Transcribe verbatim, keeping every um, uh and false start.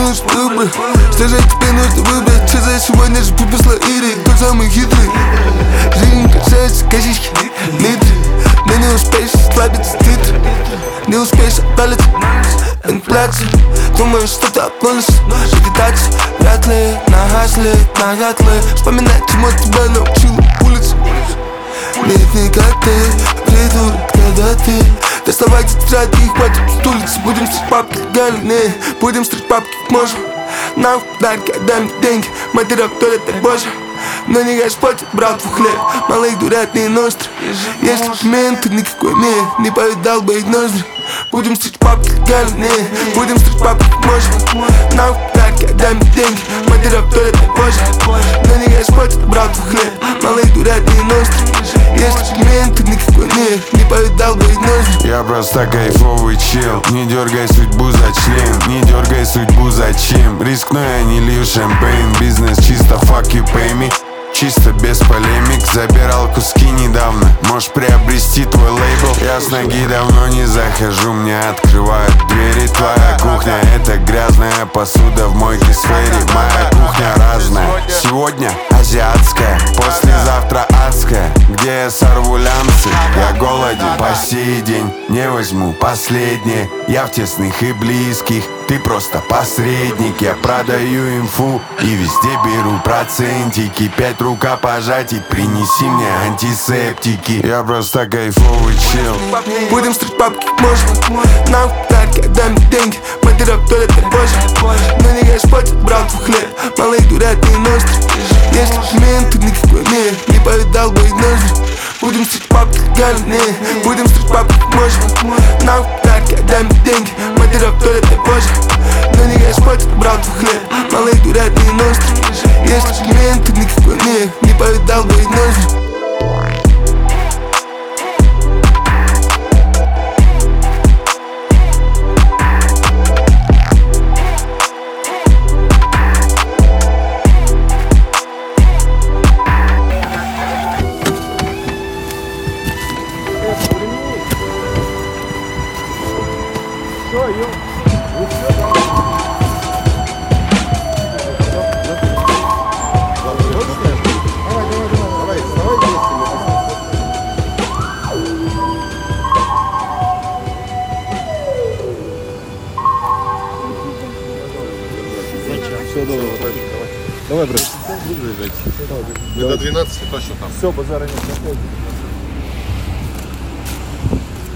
нужен выбор. Что же тебе нужно выбрать? Что за сегодня же приписла Ири? Кто самый хитрый? Жизнь касается косички, нитри. Но не успеешь слабиться титры. Не успеешь отпалиться инфляция. Думаешь, что ты обманешь? Вегетация. Вряд ли на гасле, на гатле. Вспоминать, чему тебя научила улица. Нет, не как ты, придурок, когда ты. Доставайте тетради и хватит стулицы. Будем стричь папки легальные, будем стричь папки как можем. Нам подарки, отдай мне деньги, материал в туалет, так боже. Но не господь, брат в хлеб, малых дурят не ностры. Если менты никакой мир, не повидал бы их ноздри. Будем стричь папки легальные, будем стричь папки как можем. Нам подарки, отдай мне деньги, материал в туалет, так боже. Но не господь, брат в хлеб, малых дурят не ностры. Если менты никакой мир, не повидал бы их ноздри. Я просто кайфовый чел. Не дергай судьбу за член, не дергай судьбу зачем. Рискну, я не лью шампейн. Бизнес чисто fuck you pay me. Чисто без полемик, забирал куски недавно. Можешь приобрести твой лейбл. Я с ноги давно не захожу, мне открывают двери. Твоя кухня — это грязная посуда в мойке сфере. Моя кухня разная. Сегодня азиатская, послезавтра адская. Где я сорву лямсы, я голоден по сей день. Не возьму последнее, я в тесных и близких. Ты просто посредник, я продаю инфу и везде беру процентики. Пять рукопожатий, принеси мне антисептики. Я просто кайфовый чел. Будем стричь папки как можем. Нам подарки, отдай мне деньги, материал в туалет, так боже. Но не господь, брат в хлеб, малых дурят не ностры. Если менты никакой мир, не повидал бы их ноздри. Будем стричь папки легальные, будем стричь папки как можем. Нам подарки, отдай мне деньги, материал в туалет, так боже. Но не господь, брат в хлеб, малых дурят не ностры. Если менты никакой мир, не повидал бы их ноздри. Все, давай, давай, давай, давай, брат. Мы до двенадцати точно там. Все, базара нет.